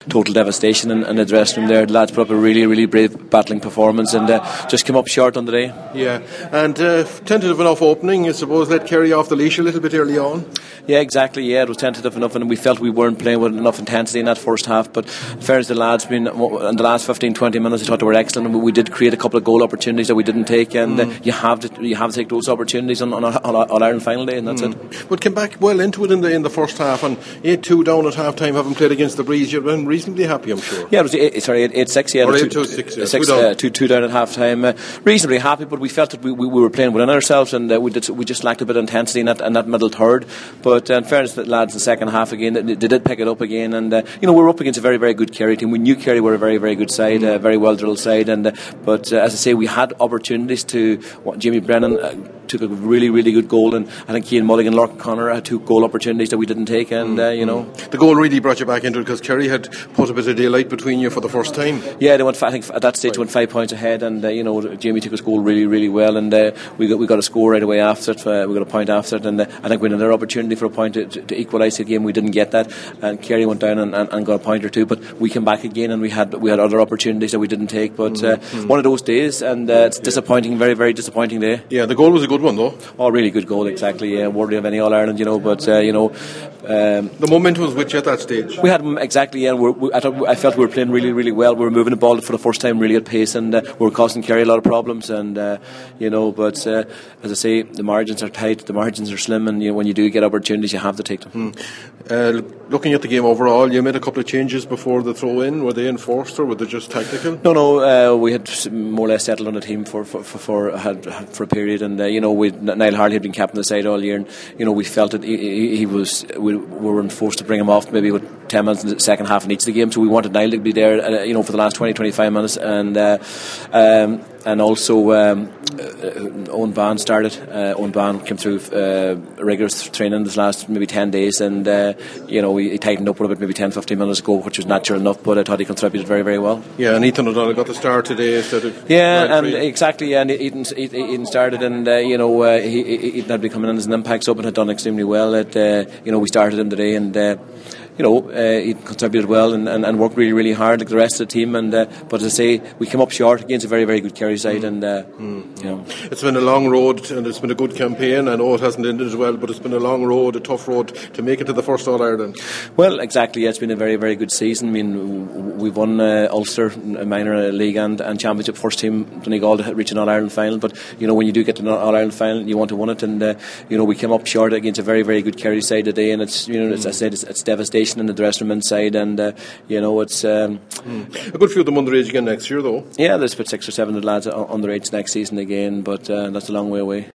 total devastation in the dressing room there. The lads put up a really, really brave battling performance and just came up short on the day. Yeah, and tentative enough opening, I suppose, let Kerry off the leash a little bit early on. Yeah, exactly. Yeah, it was tentative enough, and we felt we weren't playing with enough intensity in that first half. But in fairness, the lads, in the last 15-20 minutes, I thought they were excellent. And we did create a couple of goal opportunities that we didn't take, and you have to take those opportunities on Ireland final day, and that's it. But came back well into it in the first half, and 8-2 down at half time, having played against the Breeze, you've been reasonably happy, I'm sure. Yeah, it was 8-6. Yeah, or 8-2-6. 2 down at half time. Reasonably happy, but we felt that we were playing within ourselves, and we just lacked a bit of intensity in that middle third. But in fairness, the lads in the second half again, they did pick it up again, and we were up against a very, very good Kerry team. We knew Kerry were a very, very good side, a very well drilled side, but as I say, we had opportunities to. Jamie Brennan took a really, really good goal, and I think Cian Mulligan, Lorcan Connor had 2 goal opportunities that we didn't take, and the goal really brought you back into it because Kerry had put a bit of daylight between you for the first time. Yeah, they went. I think at that stage they went 5 points ahead, and Jamie took his goal really, really well, and we got a score right away after it. We got a point after it, and I think we had another opportunity for a point to equalise the game. We didn't get that, and Kerry went down and got a point or two, but we came back again, and we had other opportunities that we didn't take. But one of those days, and it's disappointing, very, very disappointing day. Yeah, the goal was a good one though. Oh, really good goal, exactly. Yeah, worthy of any All Ireland, but the momentum was with you at that stage. We had exactly. Yeah, I felt we were playing really, really well. We were moving the ball for the first time really at pace, and we were causing Kerry a lot of problems. And but as I say, the margins are tight, the margins are slim, and when you do get opportunities, you have to take them. Looking at the game overall, you made a couple of changes before the throw in. Were they enforced or were they just tactical? No. We had more or less settled on the team for a period, and Niall Harley had been captain of the side all year, and we felt that we were forced to bring him off maybe with 10 minutes in the second half in each of the games, so we wanted Niall to be there for the last 20-25 minutes, and also Owen Ban started. Owen Ban came through rigorous training this last maybe 10 days, and he tightened up a little bit maybe 10-15 minutes ago, which was natural enough, but I thought he contributed very, very well. Yeah, and Ethan O'Donnell got the start today instead of exactly, and Ethan started, and Ethan had been coming in as an impact sub and had done extremely well. We started him today, and he contributed well and worked really, really hard like the rest of the team, but as I say, we came up short against a very, very good Kerry side, and it's been a long road, and it's been a good campaign. I know it hasn't ended as well, but it's been a long road, a tough road to make it to the first All Ireland. Well, exactly, yeah, it's been a very, very good season. I mean, we've won Ulster, a minor league and championship, first team Donegal to reach an All Ireland final, but when you do get to an All Ireland final, you want to win it, and we came up short against a very, very good Kerry side today, and it's as I said, it's devastation in the dressing room inside, and it's a good few of them underage again next year though. Yeah, there's about 6 or 7 lads underage next season again, but that's a long way away.